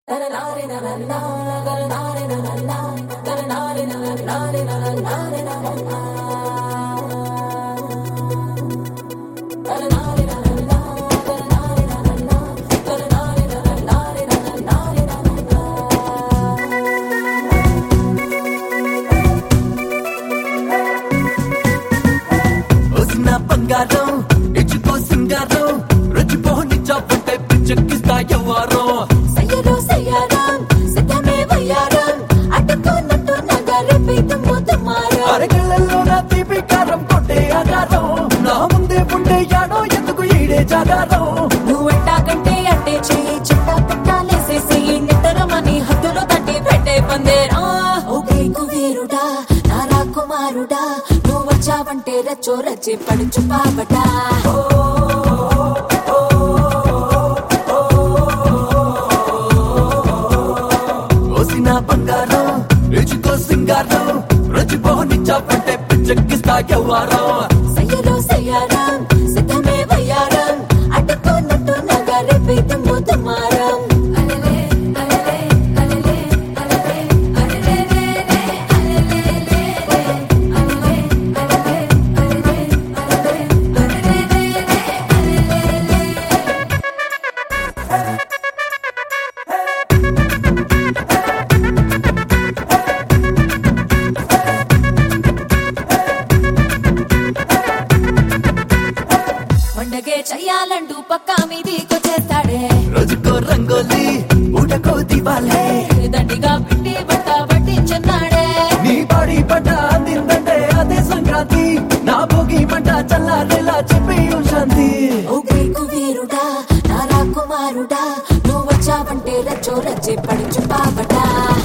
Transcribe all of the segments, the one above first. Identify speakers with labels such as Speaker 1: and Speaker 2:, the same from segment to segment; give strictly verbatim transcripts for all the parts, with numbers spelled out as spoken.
Speaker 1: బంగారం ఇచ్చుకో సింగారం రుచిపోని చాపంటే పిచ్చెక్కిస్తా ఎవ్వారో
Speaker 2: సయ్యరో సయ్యారం సత్యమే వయ్యారం అడ్డుకున్నట్టు నగరి పీతము తుమారం
Speaker 1: అరగళ్ళల్లో నా తీపి కారం కొట్టే ఆగారం నా ముందే ఉండే యాడో ఎందుకు ఈడే జాగారం
Speaker 2: నువ్వట్టా కంటే అట్టే చెయ్యి చుట్టా పెట్టాలేసేసి నిత్తరమని హద్దులో తట్టి పెట్టే పందేరా ఓ గైకు వీరుడా నా రాకుమారుడా నువ్వు వచ్చావంటే రచ్చో రచ్చి పడుచు పాపటా
Speaker 1: ఓసిన బంగారం రుచికో సింగారం రుచిపోని చాపంటే పిచ్చెక్కిస్తా ఎవ్వారో
Speaker 2: సయ్యరో సయ్యారం సత్యమే వయ్యారం అడ్డుకున్నట్టు నగరి పీతము తుమారం పండగే చెయ్యాలంటూ పక్కా మీదికొచ్చేస్తాడే
Speaker 1: రోజుకో రంగోలి ఊటకో దివాలే
Speaker 2: దండిగా పెట్టి బట్ట పట్టించున్నాడే
Speaker 1: నీ బాడీ పంట అందిందంటే అదే సంక్రాంతి నా భోగి మంట చల్లారేలా చెప్పి శాంతి
Speaker 2: ఓ గైకు వీరుడా నా రాకుమారుడా నువ్వు వచ్చావంటే రచ్చో రచ్చి పడుచు పాపటా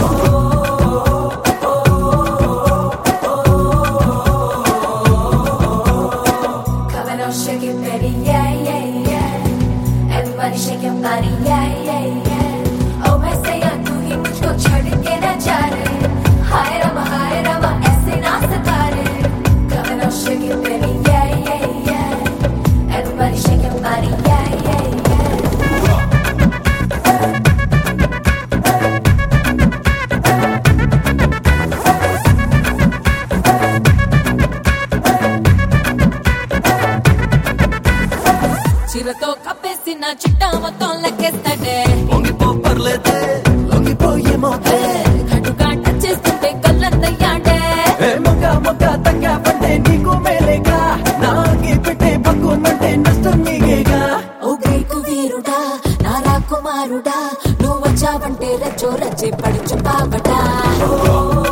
Speaker 3: Coming on, shake it, baby, yeah, yeah, yeah. Everybody shake your body, yeah, yeah, yeah. Oh, मैं सैया तू ही मुझको छोड़ के न जा रे. हाय रमा, हाय रमा, ऐसे ना सितारे. Coming on, shake it, baby, yeah, yeah, yeah. Everybody shake your body, yeah, yeah, yeah.
Speaker 2: చిరతో కప్పేసిన చిట్టా మొత్తం లెక్కేస్తాడే
Speaker 1: పొంగిపో పర్లేదే లొంగిపోయేమోతే
Speaker 2: కటుగా టచ్ చేస్తుంటే కళ్ళంతయ్యాడే
Speaker 1: ఏ మొక్క మొక్క తగ్గ పంటే నీకు మేలేగా నాకి పెట్టే పక్కుమంటే నష్టం నీకేగా
Speaker 2: ఓ గైకు వీరుడా నా రాకుమారుడా నువ్వు వచ్చావంటే రచ్చో రచ్చి పడుచు పాపటా